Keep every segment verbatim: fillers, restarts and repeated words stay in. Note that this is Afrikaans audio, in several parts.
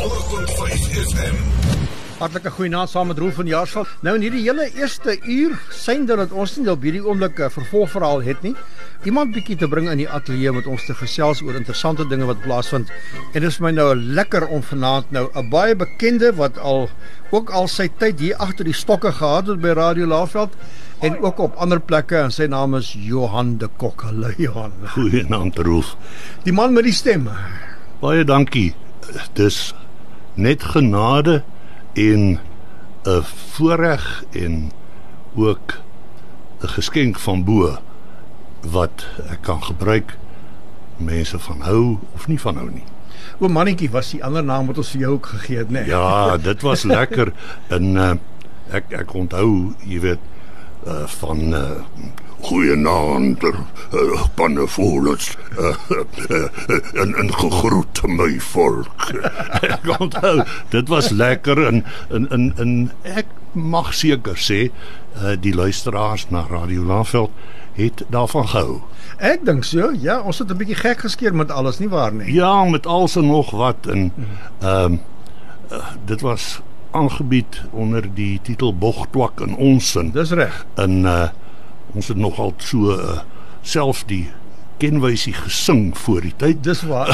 honderd punt vyf F M. Hartlike goeienaand saam met Roel van Jaarsveld. Nou in hierdie hele eerste uur sien dat ons nie op hierdie oomblik 'n vervolgverhaal het nie. Iemand bietjie te bring in die ateljee met ons te gesels oor interessante dinge wat plaasvind. En dit is my nou lekker om vanaand nou 'n baie bekende wat al ook al sy tyd hier agter die stokke gehad het by Radio Laagveld en ook op ander plekke, en sy naam is Johan de Kok. Hallo Johan. Goeienaand Roel. Die man met die stem. Baie dankie. Dis net genade en 'n voorreg en ook 'n geskenk van bo wat ek kan gebruik, mense van hou of nie van hou nie. O mannetjie, was die ander naam wat ons vir jou ook gegee het, né? Nee? Ja, dit was lekker. En uh, ek ek onthou, jy weet, uh, van uh, goeienaand, uh, pannevolens, uh, uh, en, en gegroet my volk. Ek onthou, dit was lekker, en, en, en, en ek mag seker sê, uh, die luisteraars na Radio Laagveld het daarvan gehou. Ek dink so, ja, ons het 'n bietjie gek geskeer met alles, nie waar nie? Ja, met alles en nog wat, en ehm um, uh, dit was aangebied onder die titel Bogtwak en Onsin. Dis reg. En uh, ons het nogal so uh, self die kenwysie gesing voor die tyd. Dis waar.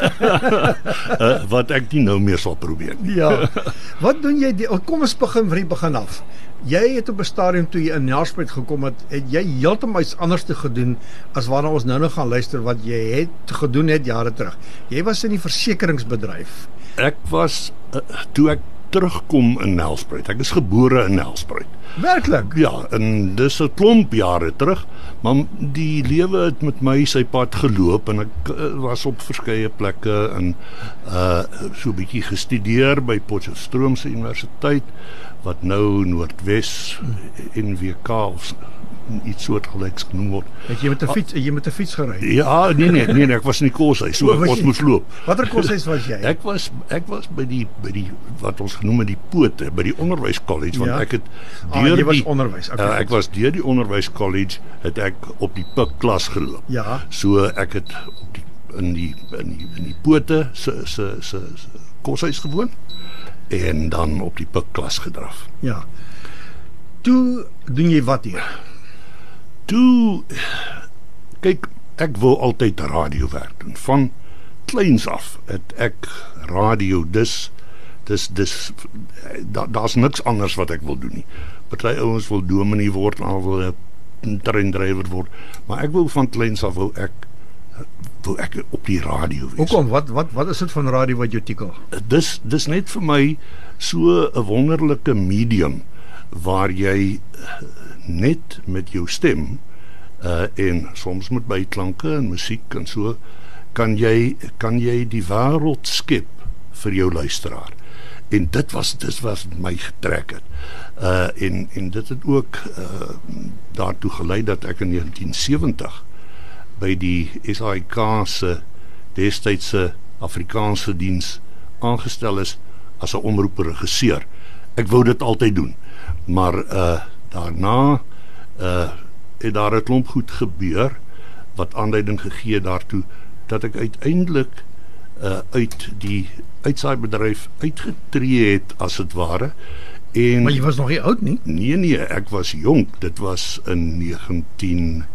uh, wat ek nie nou meer sal probeer nie. Ja. Wat doen jy? Die, kom ons begin van die begin af. Jy het op 'n stadium toe jy in Nelspruit gekom het, het jy heeltemal iets anders te gedoen as waarna ons nou nog gaan luister wat jy het gedoen het jare terug. Jy was in die versekeringsbedryf. Ek was uh, toe ek terugkom in Nelspruit. Ek is gebore in Nelspruit. Werklik? Ja, en dis 'n klomp jare terug, maar die lewe het met my sy pad geloop en ek uh, was op verskeie plekke en uh so 'n bietjie gestudeer by Potchefstroom se Universiteit, wat nou Noordwes N W K of iets soortgelyks genoem word. Het jy met 'n fiets, jy met 'n fiets gery? Ja, nee nee, nee, nee ek was in die koshuis, so ons moes loop. Watter koshuis was jy? Ek was ek was by die by die wat ons genoem het die Pote, by die onderwyskollege, want ja. ek het deur ah, jy was die onderwys. Okay. Uh, ek was deur die onderwyskollege het ek op die Pik klas geloop. Ja. So ek het op die in die in die in die Pote se se se koshuis gewoon en dan op die Pik klas gedraf. Ja. Toe doen jy wat hier? Toe kyk, ek wou altyd radio werk doen. Van kleins af het ek radio, dis dis dis da, daar's niks anders wat ek wil doen nie. Party ouens wil dominee word, al wil 'n treindrywer word, maar ek wou van kleins af wou ek wou ek op die radio wees. Hoekom? Wat wat wat is dit van radio wat jou tikkel? Dis dis net vir my so 'n wonderlike medium waar jy net met jou stem uh, en soms met byklanke en musiek en so kan jy kan jy die wêreld skep vir jou luisteraar. En dit was dit was my getrek het. Uh en en dit het ook uh daartoe gelei dat ek in negentien sewentig by die S A I K se destydse Afrikaanse diens aangestel is as 'n omroepregisseur. Ek wou dit altyd doen, maar uh daarna uh het daar 'n klomp goed gebeur wat aanleiding gegee daartoe dat ek uiteindelik uh uit die uitsaaibedryf uitgetree het as dit ware. En maar jy was nog nie oud nie? Nee nee, ek was jonk. Dit was in negentien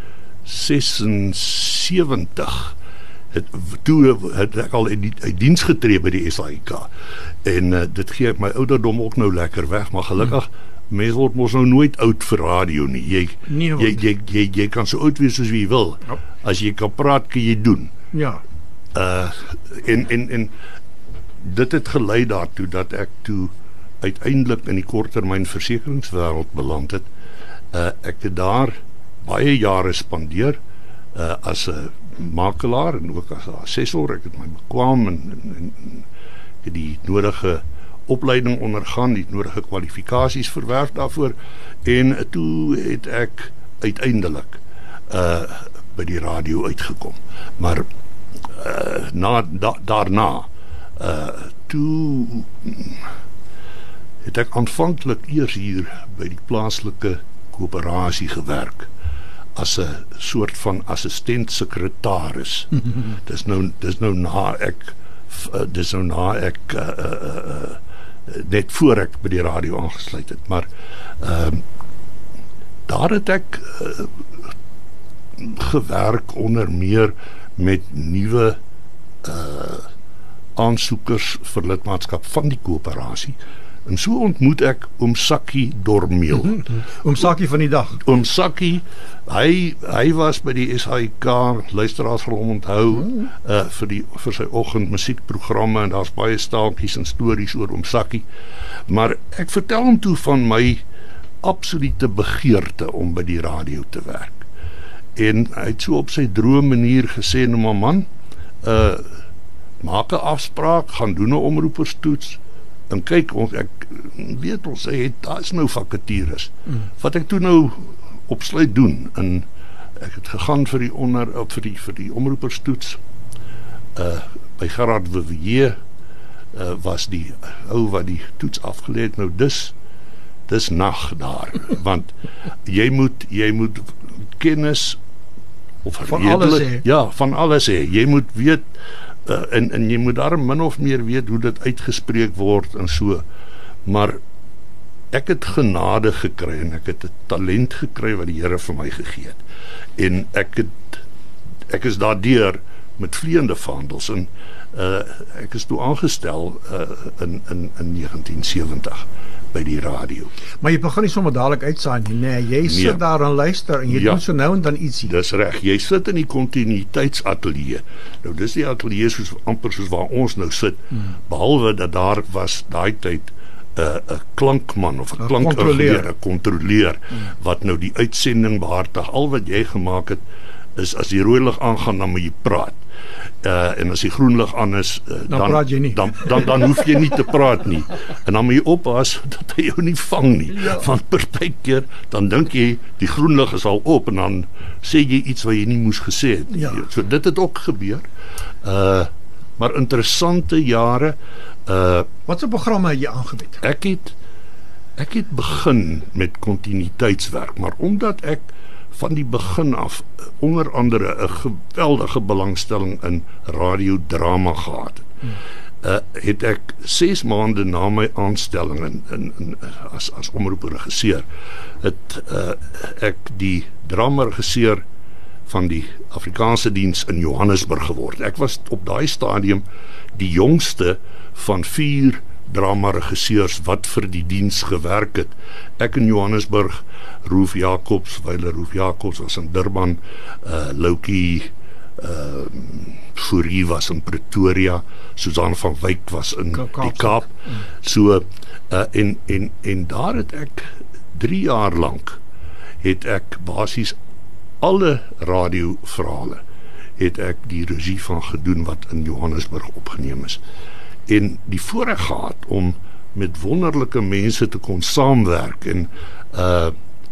sesensewentig. Het, toe het ek al uit, uit diens getree by die S A I K. En uh, dit gee ek my ouderdom ook nou lekker weg, maar gelukkig hmm. mense word mos nou nooit oud vir radio nie. Jy nee, jy, jy jy jy kan so oud wees soos wie jy wil. Ja. As jy kan praat, kan jy doen. Ja. Uh en en en dit het gelei daartoe dat ek toe uiteindelik in die korttermyn versekeringswêreld beland het. Uh ek het daar baie jare spandeer uh as 'n makelaar en ook as 'n assessor. Ek het my bekwam en, en, en het die nodige opleiding ondergaan, die nodige kwalifikasies verwerf daarvoor, en toe het ek uiteindelik uh by die radio uitgekom. Maar uh na da, daarna uh toe het ek aanvanklik eers hier by die plaaslike koöperasie gewerk as 'n soort van assistent sekretaris. Dis nou dis nou na ek uh, dis nou na ek uh, uh, uh, net voor ek by die radio aangesluit het, maar uh, daar het ek uh, gewerk onder meer met nuwe uh, aansoekers vir lidmaatskap van die koöperasie. En so ontmoet ek oom Sakkie Dormeel. Mm-hmm. Oom Sakkie van die dag. Oom Sakkie, hy hy was by die S H K, luisteraars sal hom onthou, mm. uh, vir die vir sy oggend musiekprogramme, en daar's baie staaltjies en stories oor oom Sakkie. Maar ek vertel hom toe van my absolute begeerte om by die radio te werk. En hy het so op sy droë manier gesê, nou maar man, uh, maak 'n afspraak, gaan doen 'n omroeperstoets, en kyk, ons, ek weet ons, hy het, daar is nou vakatures. Mm. Wat ek toe nou opsluit doen, en ek het gegaan vir die onder, vir die, vir die omroeperstoets, uh, by Gerard Vivier, uh, was die ou wat die toets afgelê het, nou dis, dis nag daar, want jy moet, jy moet kennis, of van redelijk, alles hê. Ja, van alles hê, jy moet weet, Uh, en, en jy moet daar min of meer weet hoe dit uitgespreek word en so, maar ek het genade gekry en ek het 'n talent gekry wat die Here vir my gegee het, en ek het ek is daardeur met vleiende vaandels, en uh, ek is toe aangestel uh, in, in, in negentien sewentig by die radio. Maar jy begin nie sommer dadelik uitsaai nie, nee, jy sit Nee. daar en luister, en jy Ja. doen so nou en dan ietsie. Dis reg, jy sit in die kontinuïteitsatelier. Nou dis die atelier soos amper soos waar ons nou sit, hmm. behalwe dat daar was daai tyd 'n uh, 'n klankman of 'n klankingenieur, 'n kontroleer, hmm. wat nou die uitsending behartig. Al wat jy gemaak het is as die rooi lig aangaan, dan moet jy praat. Uh, en as die groen lig aan is, uh, dan, dan praat jy nie. Dan, dan, dan hoef jy nie te praat nie. En dan moet jy oppas dat hy jou nie vang nie. Ja. Want partykeer, dan dink jy, die groen lig is al op, en dan sê jy iets wat jy nie moes gesê het. Ja. So dit het ook gebeur. Uh, maar interessante jare. Uh, Wat se programme het jy aangebied? ek het, ek het begin met kontinuïteitswerk, maar omdat ek van die begin af onder andere 'n geweldige belangstelling in radiodrama gehad het. Hmm. Uh, het ek ses maande na my aanstelling in, in, in, as, as omroepregisseur het uh, ek die dramaregisseur van die Afrikaanse diens in Johannesburg geword. Ek was op daai stadium die jongste van vier dramaregisseurs wat vir die diens gewerk het. Ek in Johannesburg, Roef Jacobs, Wyle Roef Jacobs was in Durban, uh, Loukie uh, Fourie was in Pretoria, Susan van Wyk was in Kaap, die Kaap. So, uh, en, en, en daar het ek drie jaar lank het ek basies alle radioverhale het ek die regie van gedoen wat in Johannesburg opgeneem is. En die voorreg gehad om met wonderlike mense te kon saamwerk, en uh,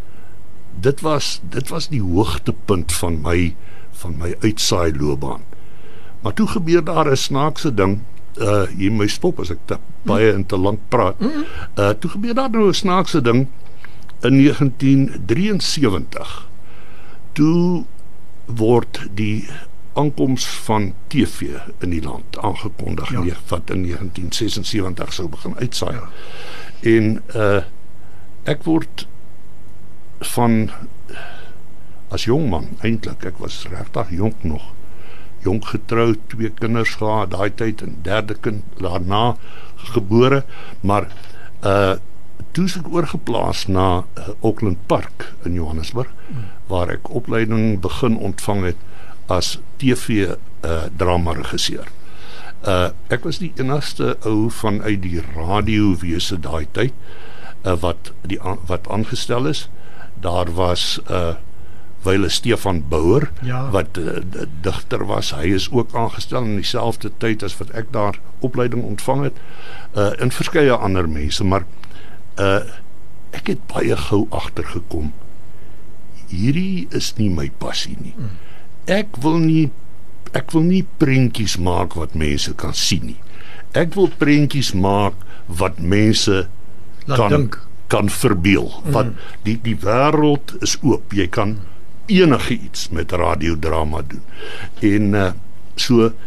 dit was dit was die hoogtepunt van my van my uitsaai loopbaan. Maar toe gebeur daar 'n snaakse ding, uh, jy moet my stop as ek te baie en te lank praat. Uh, toe gebeur daar nou 'n snaakse ding in negentien drieënsewentig. Toe word die aankoms van T V in die land aangekondig, ja. wat in negentien sesensewentig sou begin uitsaai. Ja. En uh, ek word van, as jongman eintlik, ek was regtig jonk nog, jonk getroud, twee kinders gehad, daai tyd, en derde kind daarna gebore, maar uh, toe is ek oorgeplaas na uh, Auckland Park in Johannesburg, hmm. waar ek opleiding begin ontvang het as T V uh, dramaregisseur. Uh, ek was die enigste ou vanuit die radiowese daai tyd uh, wat die wat aangestel is. Daar was uh, Wyle Stefan Bouwer, ja. wat uh, digter was. Hy is ook aangestel in dieselfde tyd as wat ek daar opleiding ontvang het, uh, en verskeie ander mense, maar uh, ek het baie gou agtergekom, hierdie is nie my passie nie. Mm. Ek wil nie ek wil nie prentjies maak wat mense kan sien nie. Ek wil prentjies maak wat mense Laat kan dink. kan verbeel. Mm. Want die die wêreld is oop. Jy kan enige iets met radiodrama doen. En uh, so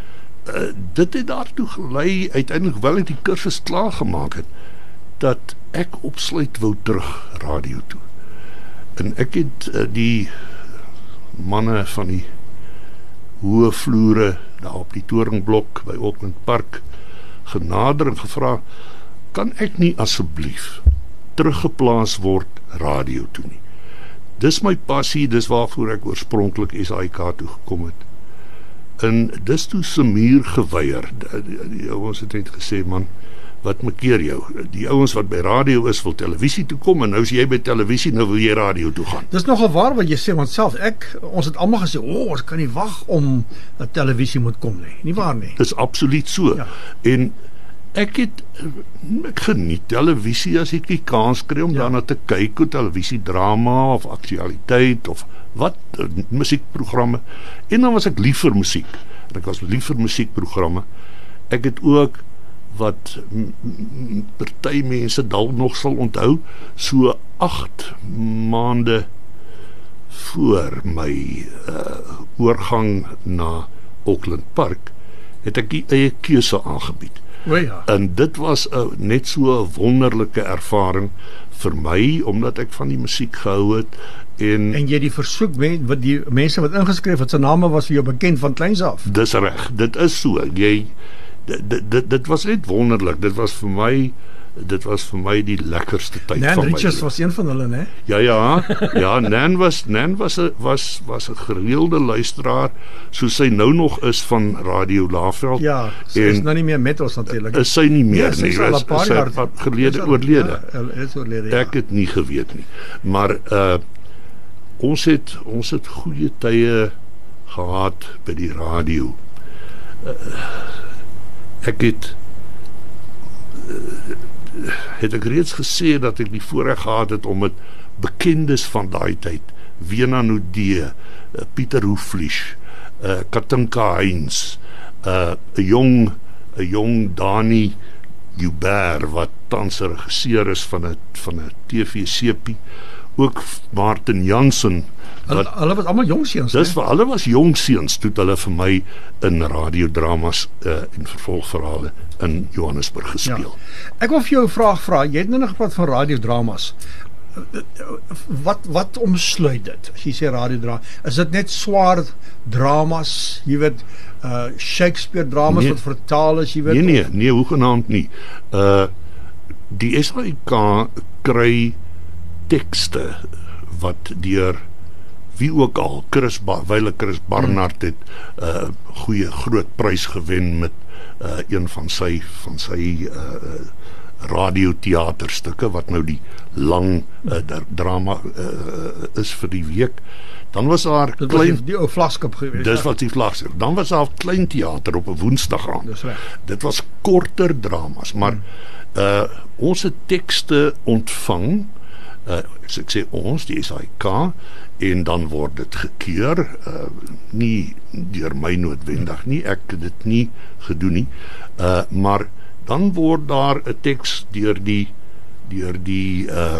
uh, dit het daartoe gelei, uiteindelik wel ek die kursus klaargemaak het, dat ek opsluit wou terug radio toe. En ek het uh, die manne van die hoë vloere daar op die toringblok by Auckland Park genader en gevra, kan ek nie asseblief teruggeplaas word radio toe nie. Dis my passie, dis waarvoor ek oorspronklik S A I K toe gekom het. En dis toe Samir geweier. Die, die, die ouens het net gesê, man, wat makeer jou? Die ouens wat by radio is, wil televisie toe kom, en nou is jy by televisie, nou wil jy radio toe gaan. Dis nogal waar wat jy sê, want self ek, ons het almal gesê, o, oh, ons kan nie wag om dat televisie moet kom nie. Nie waar nie? Dis absoluut so. Ja. En ek het, ek geniet televisie as ek die kans kry om ja. daarna te kyk, hoe televisiedrama of aktualiteit of wat, musiekprogramme. En dan was ek lief vir musiek. En ek was lief vir musiekprogramme. Ek het ook wat party mense dalk nog sal onthou, so agt maande voor my uh, oorgang na Auckland Park, het ek die eie keuse aangebied. O ja. En dit was uh, net so 'n wonderlike ervaring vir my, omdat ek van die musiek gehou het. En, en jy die versoek, wat die mense wat ingeskryf het, sy name was vir jou bekend van kleins af. Dis reg, dit is so. Jy, dit, dit, dit was net wonderlik. Dit was vir my, dit was vir my die lekkerste tyd Nan van my. Nan Richards was een van hulle, né? Ja, ja. Ja, Nan was Nan was 'n was was 'n gereelde luisteraar, soos sy nou nog is van Radio Laveld. Ja, sy en, is nou nie meer met ons natuurlik. Is sy nie meer ja, nie. Sy is al 'n paar jaar gelede oorlede. Ja, is oorlede. Ja. Ek het nie geweet nie. Maar uh ons het ons het goeie tye gehad by die radio. Uh, ek het uh, het ek reeds gesê dat ek die voorreg gehad het om met bekendes van daai tyd, Wena Nudee, uh, Pieter Hoeflisch, uh, Katinka Heinz, 'n uh, jong 'n jong Dani Joubert wat tans regisseur is van 'n van 'n T V-sepie, ook Martin Jansen. Hulle, hulle was almal jong seuns. Dis vir hulle was jong seuns toe hulle vir my in radiodramas uh, en vervolgverhale in Johannesburg gespeel. Ja. Ek wil vir jou 'n vraag vra. Jy het nou nog gepraat van radiodramas. Wat wat omsluit dit? As jy sê radiodrama, is dit net swaar dramas, jy weet, uh Shakespeare dramas nee, wat vertaal is, jy weet? Nee nee, of? nee, hoegenaamd nie. Uh die S A I K kry tekste wat deur wie ook al, Chris ba- Wyle Chris Barnard het 'n uh, goeie groot prys gewen met uh, een van sy van sy uh, radioteaterstukke wat nou die lang uh, drama uh, is vir die week. Dan was daar dit klein was die, die ou vlagskip geweest. Dis wat die vlagskip. Dan was daar klein teater op 'n Woensdag aand. Dis reg. Dit was korter dramas, maar hmm. uh, ons het tekste ontvang. Uh, as ek sê ons, die S A I K, en dan word dit gekeur, uh, nie deur my noodwendig nie, ek het dit nie gedoen nie, uh, maar dan word daar 'n teks deur die deur die uh,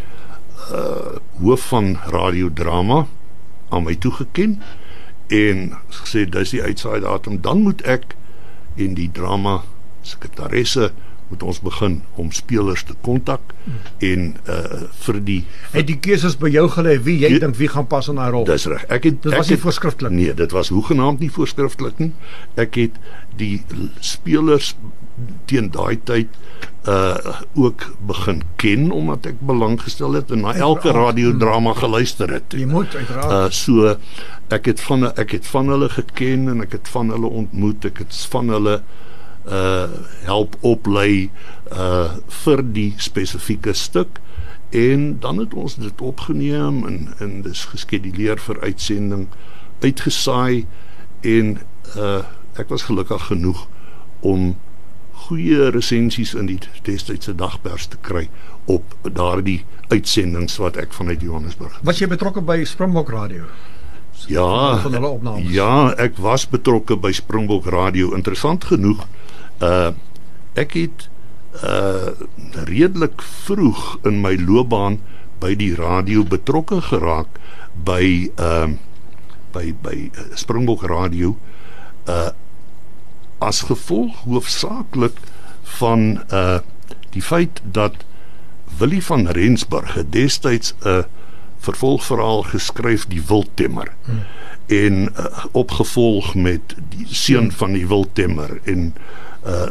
uh, hoof van radiodrama aan my toegeken, en gesê, dis die uitsaai datum, dan moet ek en die drama sekretaresse moet ons begin om spelers te kontak en uh, vir die het die keuses by jou gelê wie jy dink wie gaan pas in daai rol. Dis reg. Ek het dit was ek nie het, voorskrifklik. Nee, dit was hoegenaamd nie voorskrifklik nie. Ek het die spelers teen daai tyd uh ook begin ken omdat ek belang gestel het en na elke radiodrama geluister het. Jy moet uiteraard. Uh so ek het van ek het van hulle geken en ek het van hulle ontmoet. Ek het van hulle uh help oplei uh vir die spesifieke stuk, en dan het ons dit opgeneem en en dis geskeduleer vir uitsending, uitgesaai, en uh ek was gelukkig genoeg om goeie resensies in die destydse dagpers te kry op daardie uitsendings wat ek vanuit Johannesburg. Was jy betrokke by Springbok Radio? Ja, van hulle opnames. Ja, ek was betrokke by Springbok Radio. Interessant genoeg, uh ek het uh redelik vroeg in my loopbaan by die radio betrokke geraak by uh by by Springbok Radio uh as gevolg hoofsaaklik van uh, die feit dat Willie van Rensburg het destyds 'n uh, vervolgverhaal geskryf, Die Wildtemmer, hmm. en uh, opgevolg met Die Seun van die Wildtemmer, en uh,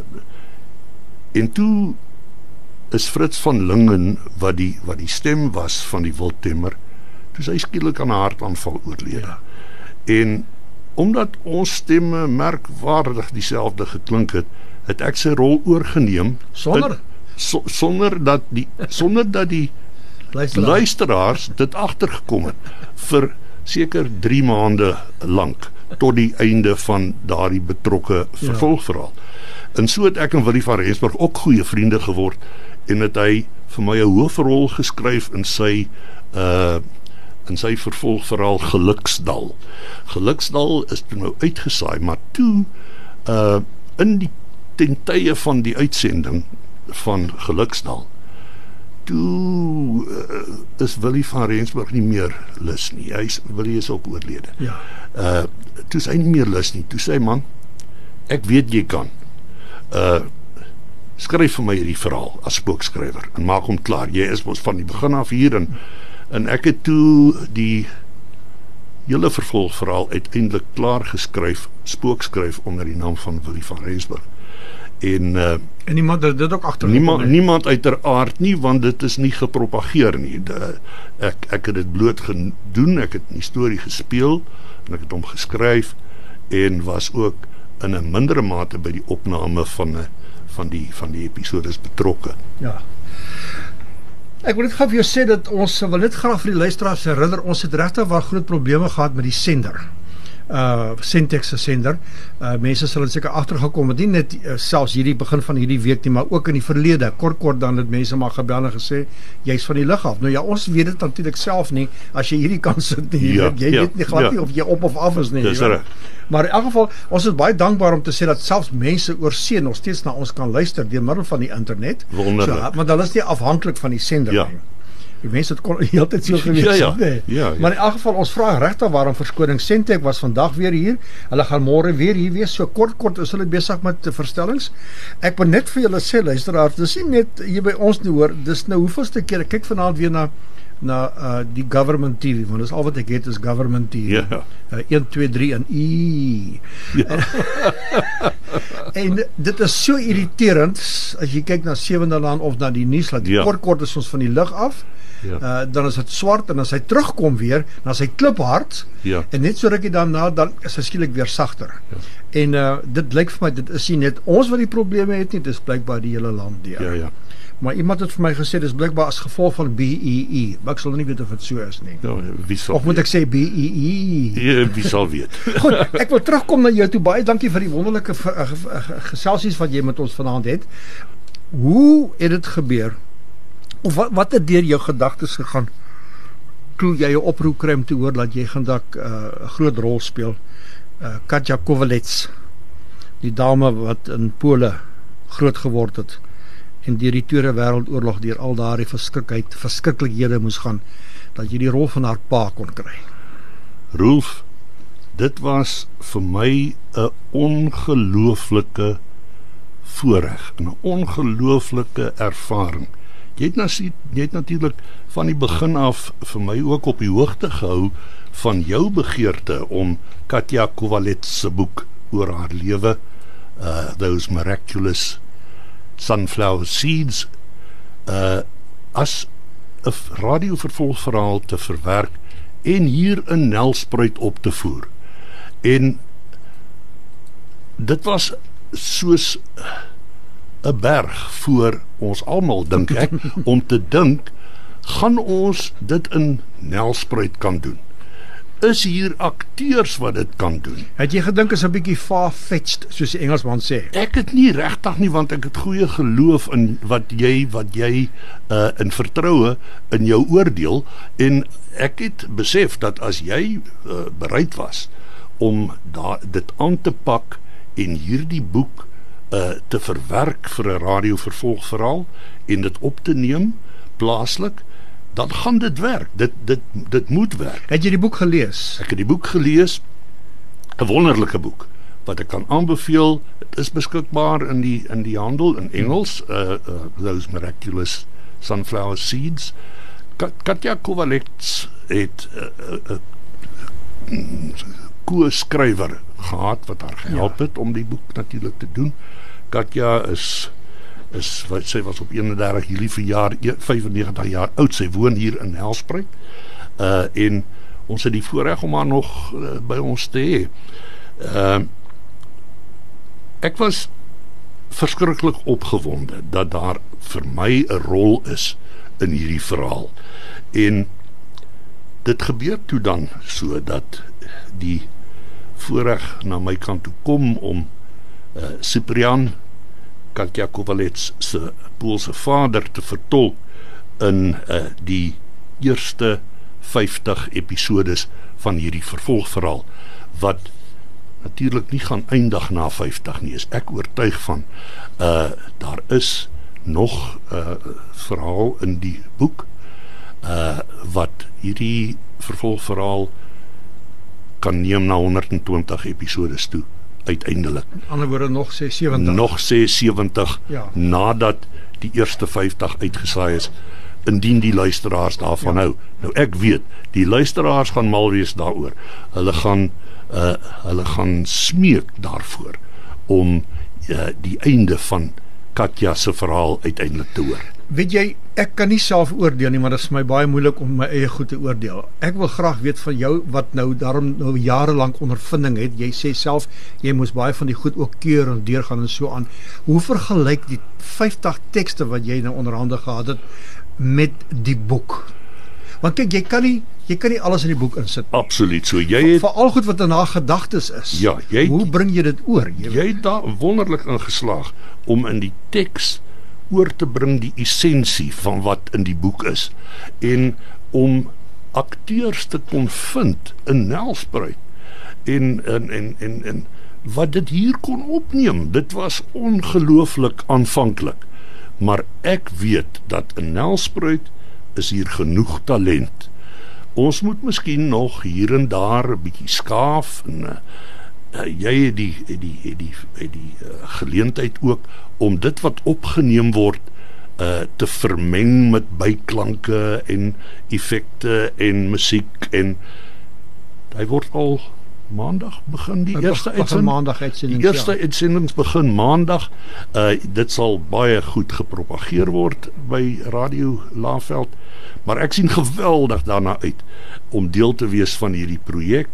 en toe is Fritz van Lingen, wat die, wat die stem was van Die Wildtemmer, toe sy skielik aan 'n hartaanval oorlede. Ja. En omdat ons stemme merkwaardig dieselfde geklink het, het ek sy rol oorgeneem sonder het, so, sonder dat die sonder dat die luisteraars, luisteraars dit agtergekom het vir seker drie maande lank tot die einde van daardie betrokke vervolgverhaal. Ja. En so het ek en Willie van Rensburg ook goeie vriende geword, en het hy vir my 'n hoofrol geskryf in sy uh in sy vervolgverhaal Geluksdal. Geluksdal is toe nou uitgesaai, maar toe uh in die ten tye van die uitsending van Geluksdal, toe uh, is Willie van Rensburg nie meer lus nie. Hy is, Willie is ook oorlede. Ja. Uh, toe is hy nie meer lus nie. Toe sê hy, man, ek weet jy kan. Uh, skryf vir my hierdie verhaal as spookskrywer en maak hom klaar. Jy is ons van die begin af hier, en, en ek het toe die hele vervolgverhaal uiteindelik klaar geskryf, spookskryf onder die naam van Willie van Rensburg. En, uh, en niemand het dit ook agter niemand, niemand uiteraard nie, want dit is nie gepropageer nie. De, ek, ek het dit bloot gedoen, ek het die storie gespeel, en ek het hom geskryf, en was ook in 'n mindere mate by die opname van, van, die, van die episodes betrokke. Ja. Ek wil net gou vir jou sê dat ons wil net graag vir die luisteraars herinner, ons het regtig waar groot probleme gehad met die sender. Uh, Sentex se sender. Uh, mense sal seker agtergekom het, nie net uh, selfs hierdie begin van hierdie week nie, maar ook in die verlede. Kort kort dan het mense maar gebel en gesê, jy's van die lug af. Nou ja, ons weet dit natuurlik self nie, as jy hierdie kan sit nie. Ja, jy ja, weet nie glad ja. nie of jy op of af is nie. Dis reg. Maar in elk geval, ons is baie dankbaar om te sê dat selfs mense oor see nog steeds na ons kan luister deur middel van die internet. Wonderlik. So, maar dan is nie afhanklik van die sender ja. nie. Die mense het kon heeltyd so gewees. Ja, ja. Nee. Ja, ja. Maar in elk geval, ons vraag regtig waarom verskoning. Sentech was vandag weer hier. Hulle gaan môre weer hier wees. So kort kort is hulle besig met verstellings. Ek wil net vir julle sê, luisteraars, dis nie net hier by ons nie hoor. Dis nou hoeveelste keer ek kyk vanaand weer na na uh, die government T V, want dis al wat ek het is government T V. Ja. Uh, een, twee, drie en I. Ja. En, en dit is so irriterend as jy kyk na Sewende Land of na die nuus, dat die ja. kort kort is ons van die lug af. Ja. Uh, dan is dit swart, en as hy terugkom weer, dan is hy kliphard, ja. en net so rukkie daarna, dan is hy skielik weer sagter. Ja. En uh, dit lyk vir my, dit is nie net ons wat die probleme het nie, dit is blykbaar die hele land deur. Ja, ja. Maar iemand het vir my gesê, dit is blykbaar as gevolg van B E E, maar ek sal nie weet of dit so is nie. Ja, wie sal of moet weet? Ek sê B E E? Ja, wie sal weet? Goed, ek wil terugkom na jou toe, baie dankie vir die wonderlike geselsies wat jy met ons vanaand het. Hoe het dit gebeur? Of wat, wat het deur jou gedagtes gegaan toe jy 'n oproep kry om te hoor dat jy gaan dalk 'n uh, groot rol speel? Uh, Katja Kowalets, die dame wat in Pole groot geword het en deur die Tweede Wêreldoorlog deur al daardie verskrikheid, verskriklikhede moes gaan, dat jy die rol van haar pa kon kry. Rolf, dit was vir my 'n ongelooflike voorreg, 'n ongelooflike ervaring. Jy het, nas, jy het natuurlik van die begin af vir my ook op die hoogte gehou van jou begeerte om Katja Kowalets se boek oor haar lewe, uh, Those Miraculous Sunflower Seeds, uh, as 'n radiovervolgverhaal te verwerk en hier in Nelspruit op te voer. En dit was soos 'n berg voor ons almal, dink ek, om te dink, gaan ons dit in Nelspruit kan doen? Is hier akteurs wat dit kan doen? Het jy gedink is 'n bietjie far-fetched, soos die Engelsman sê? Ek het nie regtig nie, want ek het goeie geloof in wat jy wat jy uh, in vertroue in jou oordeel, en ek het besef dat as jy uh, bereid was om da, dit aan te pak en hierdie boek uh, te verwerk vir 'n radiovervolgverhaal en dit op te neem plaaslik, dan gaan dit werk. Dit, dit, dit moet werk. Het jy die boek gelees? Ek het die boek gelees, 'n wonderlike boek, wat ek kan aanbeveel. Dit is beskikbaar in die in die handel in Engels, uh, uh, Those Miraculous Sunflower Seeds. Kat, Katja Kovalets het 'n uh, uh, co-skrywer gehad wat haar gehelp het om die boek natuurlik te doen. Katja is is wat sy was op eenendertig Julie verjaar, vyfennegentig jaar oud. Sy woon hier in Helspruit. Uh en ons het die voorreg om haar nog uh, by ons te hê. Uh ek was verskriklik opgewonde dat daar vir my 'n rol is in hierdie verhaal. En dit gebeur toe dan so dat die voorreg na my kant toe kom om uh, Cyprian, Katja Kovalets se Poolse vader te vertolk in uh, die eerste vyftig episodes van hierdie vervolgverhaal, wat natuurlik nie gaan eindig na vyftig nie, is ek oortuig van. Uh, daar is nog 'n uh, verhaal in die boek uh, wat hierdie vervolgverhaal kan neem na honderdtwintig episodes toe uiteindelik. In ander woorde nog seventig. Nog seventig ja. Nadat die eerste vyftig uitgesaai is, indien die luisteraars daarvan ja. hou. Nou ek weet, die luisteraars gaan mal wees daaroor. Hulle gaan uh, hulle gaan smeek daarvoor om uh, die einde van Katja se verhaal uiteindelik te hoor. Weet jy, ek kan nie self oordeel nie, maar dit is vir my baie moeilik om my eie goed te oordeel. Ek wil graag weet van jou, wat nou daarom nou jarelang ondervinding het. Jy sê self, jy moes baie van die goed ook keur en deurgaan en so aan. Hoe vergelyk die vyftig tekste wat jy nou onderhande gehad het met die boek? Want kyk, jy kan nie jy kan nie alles in die boek insit. Absoluut so. Jy het vir al goed wat daarna gedagtes is. Ja, jy hoe bring jy dit oor? Jy, jy het daar wonderlik ingeslaag om in die teks oor te bring die essensie van wat in die boek is en om akteurs te kon vind in Nelspruit en en en en, en wat dit hier kon opneem. Dit was ongelooflik aanvanklik, maar ek weet dat in Nelspruit is hier genoeg talent. Ons moet miskien nog hier en daar 'n bietjie skaaf en uh, uh, jy het die het die het die, het die uh, geleentheid ook om dit wat opgeneem word uh, te vermeng met byklanke en effekte en musiek, en hy word al maandag begin die eerste uitsending. Maandag uitsendings. Die eerste ja. uitsendings begin maandag. Uh, dit sal baie goed gepropageer word by Radio Laaveld, maar ek sien geweldig daarna uit om deel te wees van hierdie projek,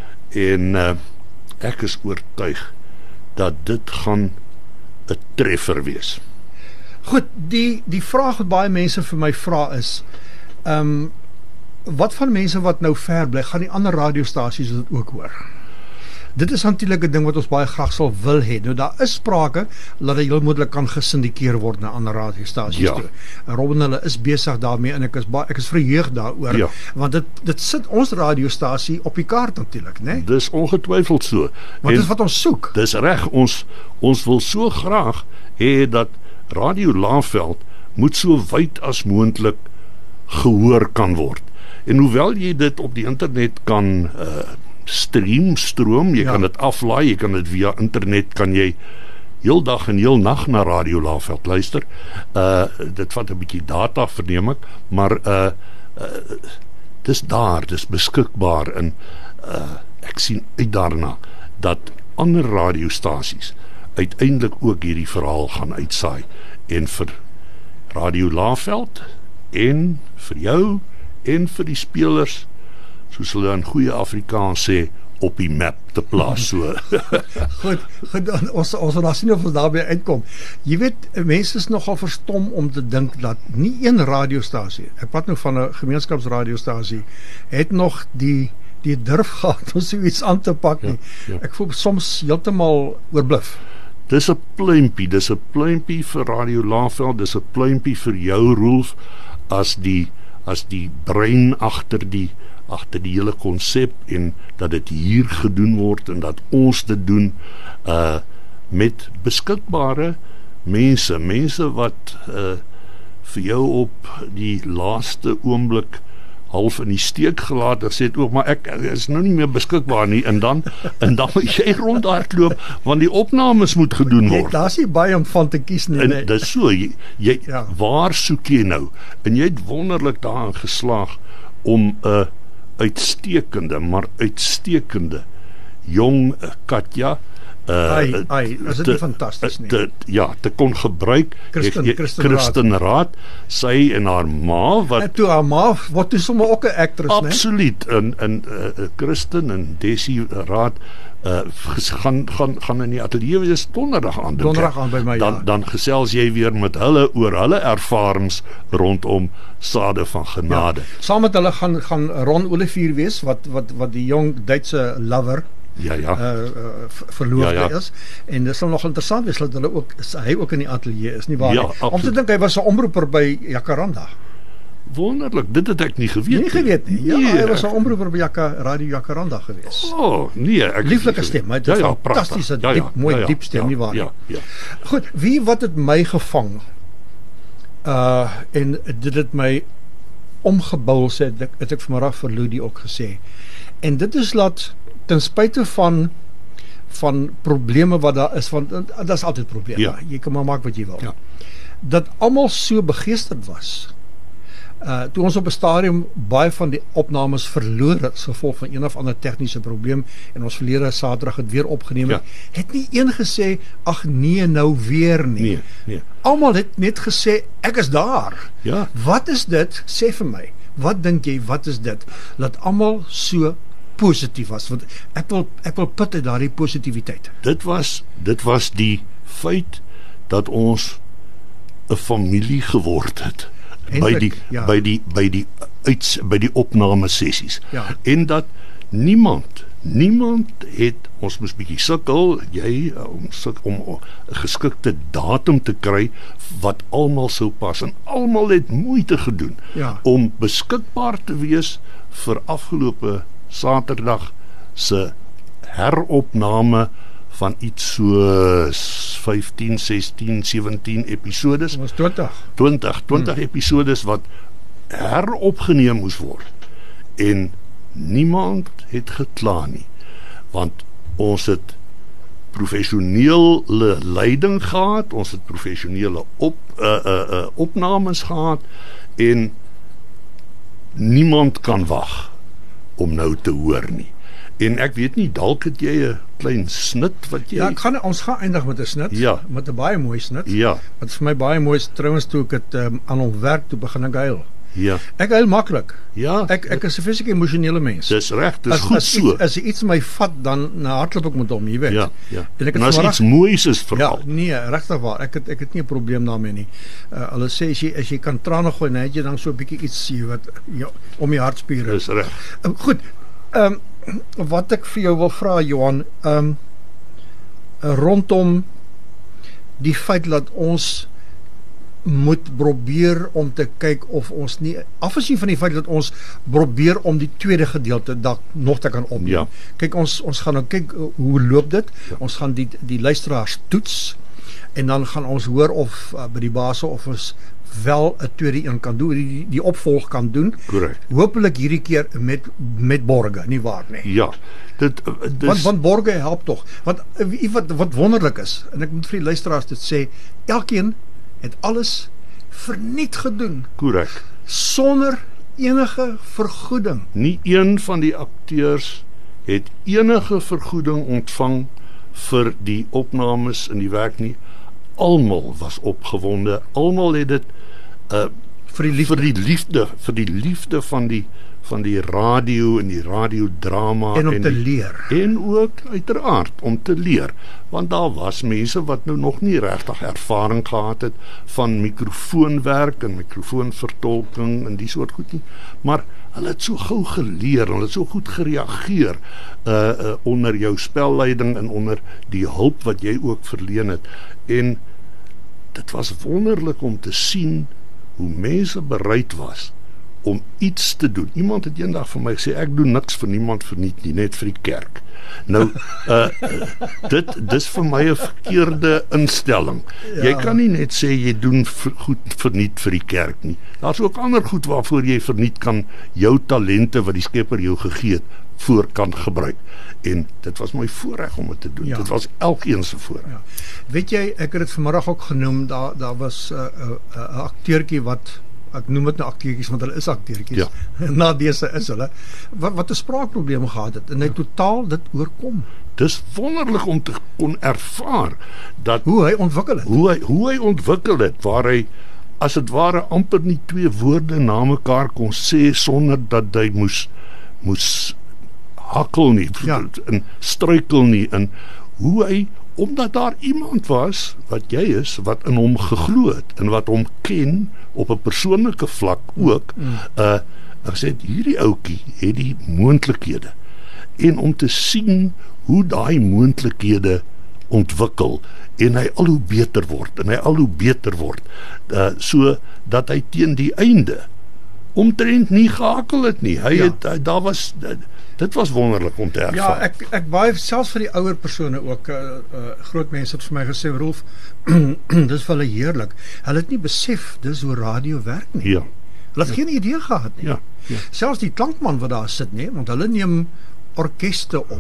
en uh, ek is oortuig dat dit gaan 'n treffer wees. Goed, die die vraag wat baie mense vir my vra is, ehm um, wat van mense wat nou ver bly, gaan die ander radiostasies dit ook hoor? Dit is natuurlik 'n ding wat ons baie graag sal wil hê. Nou daar is sprake dat dit heel moontlik kan gesindikeer word na ander radiostasies ja. toe. En Robin, hulle is besig daarmee en ek is baie ek is verheug daaroor, ja. want dit dit sit ons radiostasie op die kaart natuurlik, né? Nee? Dis ongetwyfeld so. Want dis wat ons soek. Dis reg, ons ons wil so graag hê dat Radio Laaveld moet so wyd as moontlik gehoor kan word. En hoewel jy dit op die internet kan uh, stream, stroom, jy ja. kan dit aflaai, jy kan dit via internet, kan jy heel dag en heel nag na Radio Laaveld luister. Uh, dit vat 'n bietjie data, verneem ek, maar uh, uh, dis daar, dis beskikbaar, en uh, ek sien uit daarna dat ander radiostasies uiteindelik ook hierdie verhaal gaan uitsaai, en vir Radio Laaveld en vir jou en vir die spelers, soos hulle in goeie Afrikaans sê, op die map te plaas. So. Goed, goed, ons ons gaan sien of ons daarby uitkom. Jy weet, mense is nogal verstom om te dink dat nie een radiostasie, ek praat nou van 'n gemeenskapsradiostasie, het nog die die durf gehad om so iets aan te pak nie. Ja, ja. Ek voel soms heeltemal oorbluf. Dis 'n pluimpie, dis 'n pluimpie vir Radio Laaveld, dis 'n pluimpie vir jou, Rolf, as die as die brein agter die agter die hele konsep, en dat dit hier gedoen word en dat ons dit doen uh met beskikbare mense, mense wat uh vir jou op die laaste oomblik half in die steek gelaat en sê ook maar ek is nou nie meer beskikbaar nie en dan en dan moet jy rondhardloop want die opnames moet gedoen word. Daar's nie baie om van te kies nie. En Nee. dis so jy, jy Ja. waar soek jy nou? En jy het wonderlik daarin geslaag om 'n uh, uitstekende, maar uitstekende jong uh, Katja uh, Ai, ai, is dit nie fantasties nie? Te, ja, te kon gebruik. Christen- Jy- jy- Christen Raad. Christen Raad, sy en haar ma wat En toe haar ma word toe sommer ook 'n actress, né? absoluut in in uh, Christen en Desi Raad uh, gaan gaan gaan in die ateljee wees donderdag aan. dink ek. Donderdag aan by my, dan ja. dan gesels jy weer met hulle oor hulle ervarings rondom Sade van Genade. Ja. Saam met hulle gaan gaan Ron Olivier wees wat wat wat die jong Duitse lover Ja, ja. uh, uh verloofde Ja, ja. is en dit sal nog interessant wees dat hulle ook hy ook in die ateljee is, nie waar Ja, nie? Om te absoluut. dink hy was 'n omroeper by Jacaranda. Wonderlik, dit het ek nie geweet Nie geweet nie. Ja, Nee, hy was 'n ek- omroeper by Jaka, Radio Jacaranda gewees. Oh, nee, ek het Lieflike nie stem, hy het geweet. een ja, ja, pragtig. fantastiese, ja, ja, diep, mooi ja, ja, diep stem, ja, nie waar nie? Ja, ja. Goed, wie wat het my gevang? Uh en dit het my omgebul sê het ek, het ek vanmiddag vir Ludi ook gesê. En dit is dat ten spyte van van probleme wat daar is, want daar's altyd probleme. Ja. Jy kan maar maak wat jy wil. Ja. Dat almal so begeesterd was. Uh toe ons op 'n stadium baie van die opnames verloor het as gevolg van een of ander tegniese probleem en ons verlede Saterdag het weer opgeneem het, Ja. het nie een gesê ag nee nou weer nie. Nee, nee. Almal het net gesê ek is daar. Ja. Wat is dit? Sê vir my. Wat dink jy, wat is dit? Laat almal so positief was, want ek wil ek wil put uit daardie positiwiteit. Dit was dit was die feit dat ons 'n familie geword het by Eintlik, die ja. by die by die uits by die opname sessies. Ja. En dat niemand niemand het ons moes bietjie sukkel, jy om suk, om 'n geskikte datum te kry wat almal sou pas en almal het moeite gedoen Ja. om beskikbaar te wees vir afgelope Saterdag se heropname van iets so vyftien, sestien, sewentien episodes, Dit was twintig. twintig, twintig hmm. episodes wat heropgeneem moes word. En niemand het gekla nie, want ons het professionele leiding gehad, ons het professionele op uh, uh, uh, opnames gehad en niemand kan wag om nou te hoor nie. En ek weet nie, dalk het jy 'n klein snit wat jy Ja, ek gaan ons gaan eindig met 'n snit, Ja. met 'n baie mooi snit. Ja, Wat vir my baie mooi is, trouens toe ek dit um, aan hom werk toe begin ek huil. ja. Ek huil maklik. Ja, Ek ek is 'n fisieke emosionele mens. dis reg, dis as, goed as, so. Iets, as iets my vat dan nou hardloop ek met hom, jy weet. Ja, ja. En ek het En as vanmiddag- iets moois is Ja, veral. nee, regtig waar. Ek het ek het nie 'n probleem daarmee nie. Uh, hulle sê as jy as jy kan trane gooi, dan het jy dan so 'n bietjie iets jy wat ja, om die hartspiere. Dis reg. Uh, goed. Ehm um, wat ek vir jou wil vra Johan, ehm um, rondom die feit dat ons moet probeer om te kyk of ons nie afgesien van die feit dat ons probeer om die tweede gedeelte dalk nog te kan opneem. Ja. Kyk ons ons gaan nou kyk uh, hoe loop dit? Ja. Ons gaan die die luisteraars toets en dan gaan ons hoor of uh, by die base of ons wel 'n tweede een kan doen, die die opvolg kan doen. Korrek. Hopelik hierdie keer met met borge, nie waar nie. Ja. Dit dis Want want borge help tog. Want uh, wie- wat wat wonderlik is en ek moet vir die luisteraars dit sê, elkeen het alles verniet gedoen korrek. sonder enige vergoeding. Nie een van die akteurs het enige vergoeding ontvang vir die opnames in die werk nie. Almal was opgewonde. Almal het dit uh Vir die liefde. vir die liefde, vir die liefde van die van die radio en die radiodrama En om te die, leer. En ook uiteraard om te leer, want daar was mense wat nou nog nie regtig ervaring gehad het van mikrofoonwerk en mikrofoonvertolking en die soort goed nie, maar hulle het so gou geleer, hulle het so goed gereageer uh, uh onder jou spelleiding en onder die hulp wat jy ook verleen het. En dit was wonderlik om te sien hoe mense bereid was om iets te doen. Iemand het eendag vir my gesê, ek doen niks vir niemand verniet nie, net vir die kerk. Nou, uh, dit dis vir my 'n verkeerde instelling. Ja. Jy kan nie net sê jy doen vir, goed verniet vir die kerk nie. Daar's ook ander goed waarvoor jy verniet kan jou talente wat die Skepper jou gegee het, voor kan gebruik. En dit was my voorreg om dit te doen. Ja. Dit was elkeen se voorreg. Ja. Weet jy, ek het dit vanmiddag ook genoem, daar daar was 'n uh, uh, uh, akteurtjie wat ek noem dit nou akteurtjies want hulle is akteurtjies. Ja. Na dese is hulle wat wat 'n spraakprobleem gehad het en hy totaal dit oorkom. Dis wonderlik om te kon ervaar dat hoe hy ontwikkel het. Hoe hy hoe hy ontwikkel het waar hy as dit ware amper nie twee woorde na mekaar kon sê sonder dat hy moes moes hakkel nie, ja. en struikel nie, en hoe hy, omdat daar iemand was, wat jy is, wat in hom geglo het, en wat hom ken, op 'n persoonlike vlak ook, mm. uh, gesê, hierdie ouetjie het die moontlikhede, en om te sien hoe daai moontlikhede ontwikkel, en hy al hoe beter word, en hy al hoe beter word, uh, so dat hy teen die einde, omtrent nie gehakel het nie, hy ja. het, uh, daar was, uh, dit was wonderlik om te ervaar. Ja, ek ek baie selfs vir die ouer persone ook, uh, uh, groot mense het vir my gesê, Rolf, dis vir hulle heerlik. Hulle het nie besef dis hoe radio werk nie. Ja. Hulle het ja. geen idee gehad nie. Ja. Ja. Selfs die klankman wat daar sit, nee, want hulle neem orkeste op,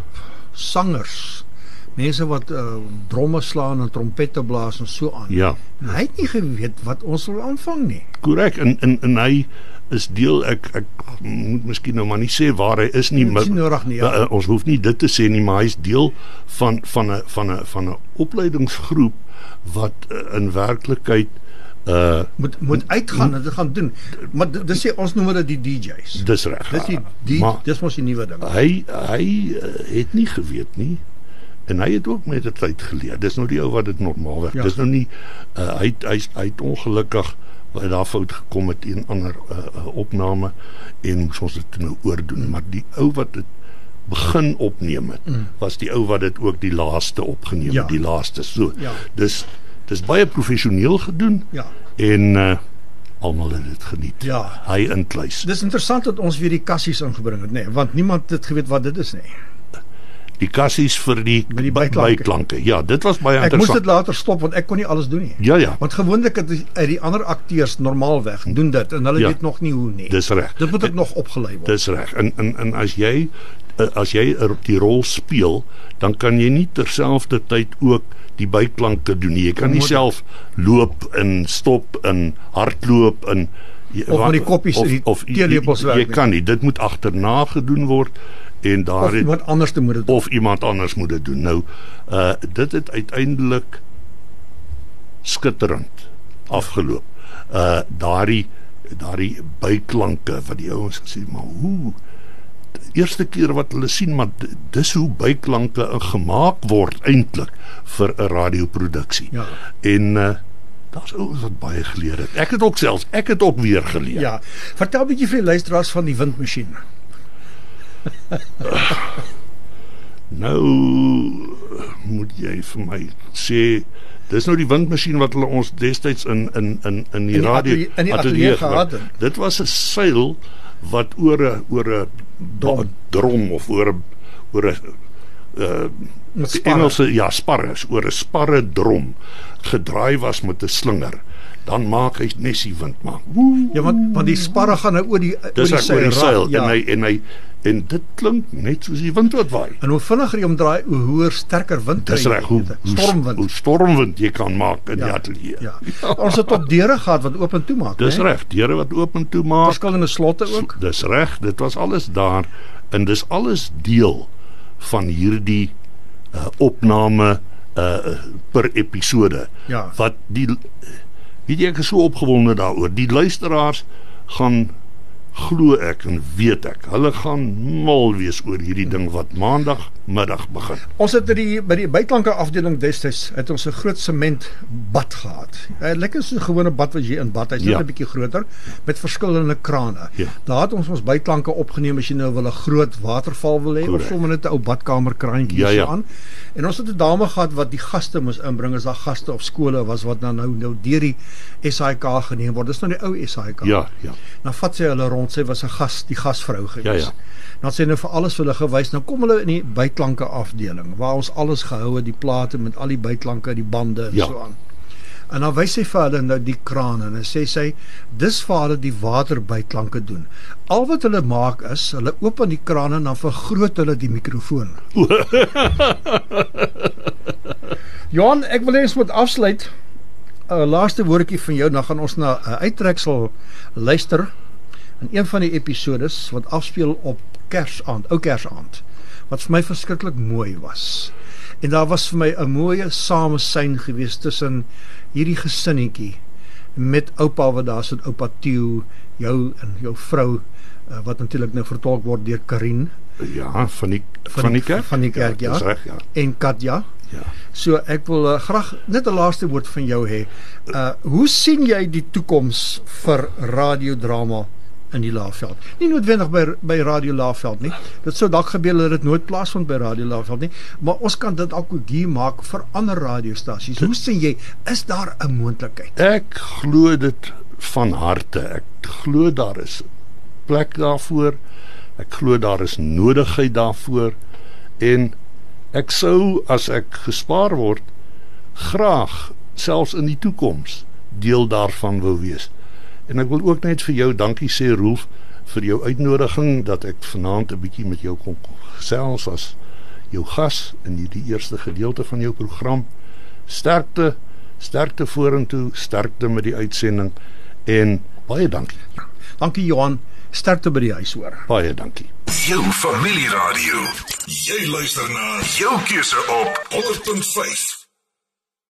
sangers, mense wat uh, dromme slaan en trompette blaas en so aan. Ja. Hy het nie geweet wat ons wil aanvang nie. Korrek, en, en, en hy is deel, ek, ek moet miskien nou maar nie sê waar hy is nie, maar, nodig nie, ja. uh, ons hoef nie dit te sê nie, maar hy is deel van van 'n van 'n van 'n opleidingsgroep wat uh, in werklikheid uh, moet moet uitgaan en dit gaan doen. Maar dis sê ons noem dit die D J's. Dis reg. Dis die, die maar, dis mos die nuwe ding. Hy hy uh, het nie geweet nie. En hy het ook met die tyd geleer. Dis nou die ou wat dit normaalweg. Ja. Dis nou nie uh, hy hy hy het ongelukkig waar daar fout gekom het in ander uh, uh, opname en moes ons dit nou oordoen, mm. maar die ou wat dit begin opneem het, mm. was die ou wat dit ook die laaste opgeneem het, ja. die laaste, so, ja. dis, dis baie professioneel gedoen, ja. en uh, almal het dit geniet, ja. hy inkluis. Dis interessant dat ons weer die kassies ingebring het, nee, want niemand het geweet wat dit is, nee. Die kassies vir die, die byklanke. byklanke. Ja, dit was baie ek interessant. Ek moes dit later stop, want ek kon nie alles doen nie. Ja, ja. Want gewoonlik het uit die ander akteurs normaalweg doen dit, en hulle ja. weet nog nie hoe nie. Dis reg. Dit moet ook nog opgelei word. Dis reg. En, en, en as jy as jy die rol speel, dan kan jy nie terselfdertyd ook die byklanke doen nie. Jy kan nie self loop en stop en hardloop en of met die koppies en die teelepels werk. Jy kan nie. Dit moet agterna gedoen word. En daar of iemand anders te moet dit doen. Of iemand anders moet dit doen. Nou, uh, dit het uiteindelik skitterend afgeloop. Uh, daardie, daardie byklanke, wat die ouens gesê, maar hoe, die eerste keer wat hulle sien, maar dis hoe byklanke gemaak word eintlik vir 'n radioproduksie. Ja. En uh, daar's ouens wat baie geleer het. Ek het ook selfs, ek het ook weer geleer. Ja. Vertel 'n bietjie vir die luisteraars van die windmasjien. Nou moet jy vir my sê, dis nou die windmasjien wat hulle ons destyds in in in in die, die radio atelier, in die atelier gehad het. Dit was 'n seil wat oor 'n oor 'n drom. drom of oor 'n oor 'n uh, Engelse ja sparre, oor 'n sparre drom gedraai was met 'n slinger. Dan maak hy nessie wind maar. Ja, want want die sparre gaan nou oor die dis oor die seil, seil ja. en hy en hy en dit klink net soos die wind wat waai. En hoe vinniger jy omdraai, hoe hoër sterker wind kry jy. Dis reg, hoe stormwind. Hoe stormwind jy kan maak in ja, die ateljee. Ja. Ja. Ons het op deure gehad wat oop en toe maak, dis nee? reg, deure wat oop en toe maak. Verskillende slotte ook. Dis reg, dit was alles daar en dis alles deel van hierdie uh, opname uh, per episode. Ja. Wat die weet jy, ek is so opgewonde daaroor. Die luisteraars gaan glo ek en weet ek, hulle gaan mal wees oor hierdie ding wat maandag middag begin. Ons het die, by die byklanke afdeling destyds het ons 'n groot sement bad gehad. Hy lekker so 'n gewone bad wat jy in bad, hy's net 'n ja. bietjie groter met verskillende krane. Ja. Daar het ons ons byklanke opgeneem as jy nou wil 'n groot waterval wil hê of sommer net 'n ou badkamer kraantjie ja, ja. so aan. En ons het 'n dame gehad wat die gaste moes inbring as daar gaste op skole was wat dan nou nou deur die S I K geneem word. Dis nou die ou S I K. Ja, ja. Dan vat sy hulle rond want sy was 'n gas, die gasvrou gewees. Ja, ja. Dan het sy nou vir alles vir hulle gewys. Nou kom hulle in die byklanke afdeling waar ons alles gehou het, die plate met al die byklanke, die bande en Ja. so aan. En dan wys sy vir hulle nou die krane en dan sê sy, dis vir hulle die waterbyklanke doen. Al wat hulle maak is, hulle open die krane en dan vergroot hulle die mikrofoon. Johan, ek wil eens moet afsluit. 'n uh, Laaste woordjie van jou, dan gaan ons na 'n uh, uittreksel luister in een van die episodes wat afspeel op Kersaand, ou Kersaand, wat vir my verskriklik mooi was. En daar was vir my 'n mooie samesyn gewees tussen hierdie gesinnetjie met oupa wat daar sit, oupa Theo, jou en jou vrou, uh, wat natuurlik nou vertolk word deur Karin. Ja, van die van die kerk. Van die kerk, ja. Ja, dis reg, ja. En Katja. Ja. So ek wil uh, graag net 'n laaste woord van jou hê. Uh hoe sien jy die toekoms vir radiodrama in die Laagveld? Nie noodwendig by by Radio Laagveld nie. Dit sou dalk gebeur dat dit nooit plaasvind by Radio Laagveld nie, maar ons kan dit ook hier maak vir ander radiostasies. Hoe sien jy, is daar 'n moontlikheid? Ek glo dit van harte. Ek glo daar is plek daarvoor. Ek glo daar is nodigheid daarvoor en ek sou, as ek gespaar word, graag selfs in die toekoms deel daarvan wou wees. En ek wil ook net vir jou dankie sê, Rolf, vir jou uitnodiging dat ek vanaand 'n bietjie met jou kon gesels as jou gas in hierdie eerste gedeelte van jou program. Sterkte, sterkte vorentoe, sterkte met die uitsending en baie dankie. Dankie Johan, sterkte by die huis hoor. Baie dankie. Jou familieradio. Jy luister na jou keuse op honderd punt vyf